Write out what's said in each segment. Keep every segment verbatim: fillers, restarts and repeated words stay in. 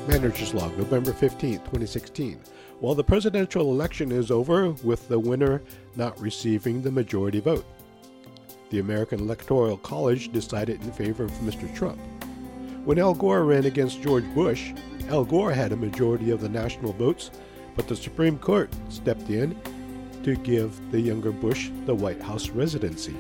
Manager's Log, November fifteenth, twenty sixteen. While the presidential election is over, with the winner not receiving the majority vote, the American Electoral College decided in favor of Mister Trump. When Al Gore ran against George Bush, Al Gore had a majority of the national votes, but the Supreme Court stepped in to give the younger Bush the White House residency.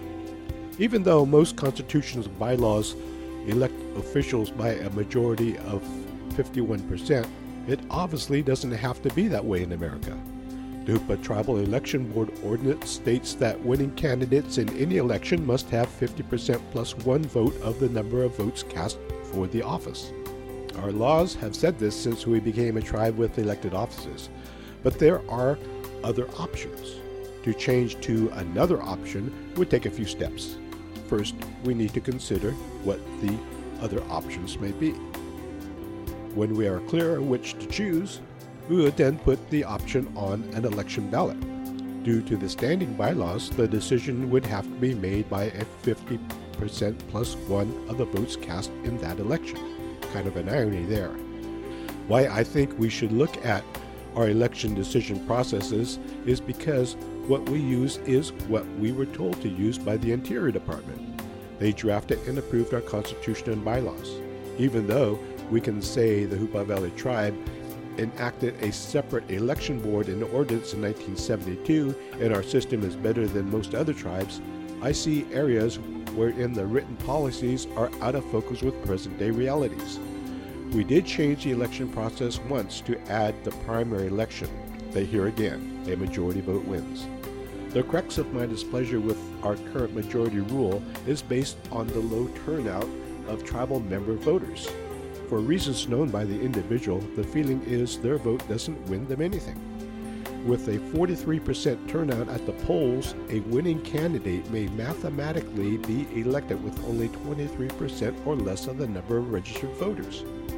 Even though most constitutions and bylaws elect officials by a majority of fifty-one percent, it obviously doesn't have to be that way in America. The Hoopa Tribal Election Board ordinance states that winning candidates in any election must have fifty percent plus one vote of the number of votes cast for the office. Our laws have said this since we became a tribe with elected offices, but there are other options. To change to another option would take a few steps. First, we need to consider what the other options may be. When we are clear which to choose, we would then put the option on an election ballot. Due to the standing bylaws, the decision would have to be made by a fifty percent plus one of the votes cast in that election. Kind of an irony there. Why I think we should look at our election decision processes is because what we use is what we were told to use by the Interior Department. They drafted and approved our Constitution and bylaws. Even though we can say the Hoopa Valley Tribe enacted a separate election board in ordinance in nineteen seventy-two, and our system is better than most other tribes, I see areas wherein the written policies are out of focus with present-day realities. We did change the election process once to add the primary election. But here again, a majority vote wins. The crux of my displeasure with our current majority rule is based on the low turnout of tribal member voters. For reasons known by the individual, the feeling is their vote doesn't win them anything. With a forty-three percent turnout at the polls, a winning candidate may mathematically be elected with only twenty-three percent or less of the number of registered voters.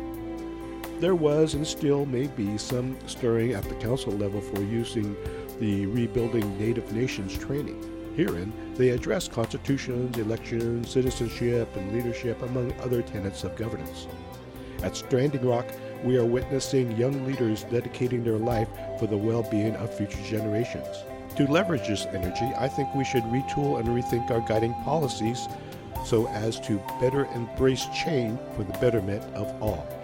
There was and still may be some stirring at the council level for using the Rebuilding Native Nations training. Herein, they address constitutions, elections, citizenship, and leadership, among other tenets of governance. At Standing Rock, we are witnessing young leaders dedicating their life for the well-being of future generations. To leverage this energy, I think we should retool and rethink our guiding policies so as to better embrace change for the betterment of all.